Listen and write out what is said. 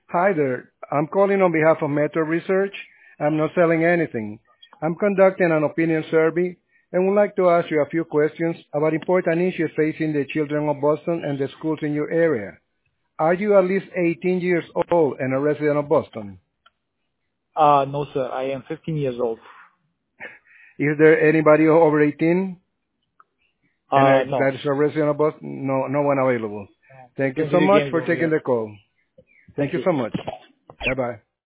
Hi there. I'm calling on behalf of Metro Research. I'm not selling anything. I'm conducting an opinion survey and would like to ask you a few questions about important issues facing the children of Boston and the schools in your area. Are you at least 18 years old and a resident of Boston? No, sir. I am 15 years old. Is there anybody over 18 No. that is a resident of Boston? No, no one available. Thank you Playing so video much games for over taking here. the call. Thank Thank you you. so much. Bye-bye.